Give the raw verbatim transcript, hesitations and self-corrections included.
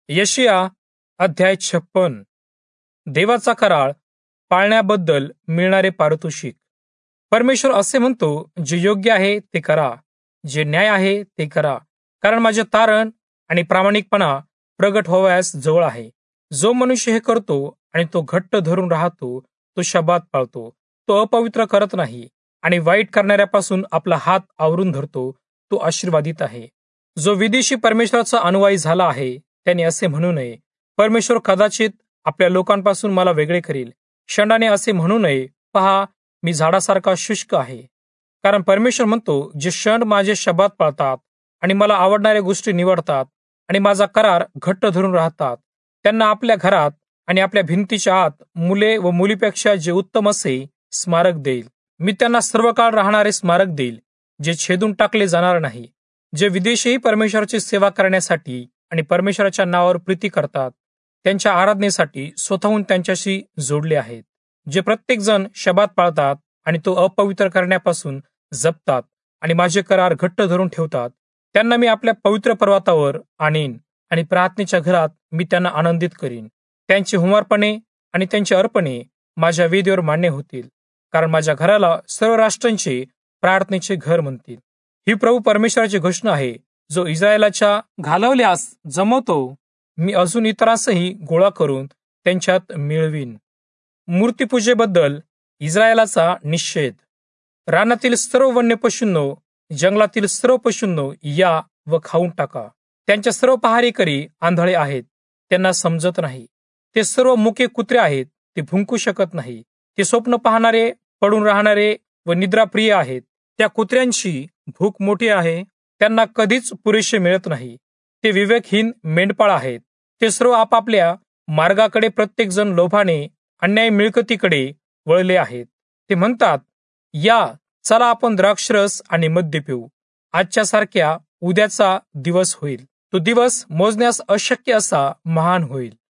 यशिया अध्याय छप्पन. देवाचा करार पाळण्याबद्दल मिळणारे पारितोषिक. परमेश्वर असे म्हणतो, जे योग्य आहे ते करा, जे न्याय आहे ते करा, कारण माझे तारण आणि प्रामाणिकपणा प्रगट होण्यास जवळ आहे. जो मनुष्य हे करतो आणि तो घट्ट धरून राहतो, तो शब्बात पाळतो, तो अपवित्र करत नाही आणि वाईट करणाऱ्यापासून आपला हात आवरून धरतो, तो आशीर्वादित आहे. जो विदेशी परमेश्वराचा अनुयायी झाला आहे, त्याने असे म्हणू नये, परमेश्वर कदाचित आपल्या लोकांपासून मला वेगळे करील. षंडाने असे म्हणू नये, पहा, मी झाडासारखा शुष्क आहे. कारण परमेश्वर म्हणतो, जे षंड माझे शब्बात पाळतात आणि मला आवडणाऱ्या गोष्टी निवडतात आणि माझा करार घट्ट धरून राहतात, त्यांना आपल्या घरात आणि आपल्या भिंतीच्या आत मुले व मुलीपेक्षा जे उत्तम असे स्मारक देईल. मी त्यांना सर्व काळ राहणारे स्मारक देईल, जे छेदून टाकले जाणार नाही. जे विदेशीही परमेश्वराची सेवा करण्यासाठी आणि परमेश्वराच्या नावावर प्रीती करतात, त्यांच्या आराधनेसाठी स्वतःहून त्यांच्याशी जोडले आहेत. जे प्रत्येक जण शब्बात पाळतात आणि तो अपवित्र करण्यापासून जपतात आणि माझे करार घट्ट धरून ठेवतात, त्यांना मी आपल्या पवित्र पर्वतावर आणीन आणि प्रार्थनेच्या घरात मी त्यांना आनंदित करीन. त्यांची हुमारपणे आणि त्यांची अर्पणे माझ्या वेदीवर मान्य होतील, कारण माझ्या घराला सर्व राष्ट्रांचे प्रार्थनेचे घर म्हणतील. ही प्रभू परमेश्वराची घोषणा आहे, जो इस्रायलाच्या घालवल्यास जमवतो, मी अजून इतरांसही गोळा करून त्यांच्यात मिळवीन. मूर्तीपूजेबद्दल इस्रायलाचा निषेध. रानातील सर्व वन्य पशूंनो, जंगलातील सर्व पशूंनो, या व खाऊन टाका. त्यांच्या सर्व पहारेकरी आंधळे आहेत, त्यांना समजत नाही. ते सर्व मुके कुत्रे आहेत, ते भुंकू शकत नाही. ते स्वप्न पाहणारे, पडून राहणारे व निद्राप्रिय आहेत. त्या कुत्र्यांची भूक मोठी आहे, त्यांना कधीच पुरेसे मिळत नाही. ते विवेकहीन मेंढपाळ आहेत. ते सर्व आपापल्या मार्गाकडे प्रत्येक जण लोभाने अन्याय मिळकतीकडे वळले आहेत. ते म्हणतात, या चला आपण द्राक्षरस आणि मद्य पिऊ. आजच्या सारख्या उद्याचा दिवस होईल. तो दिवस मोजण्यास अशक्य असा महान होईल.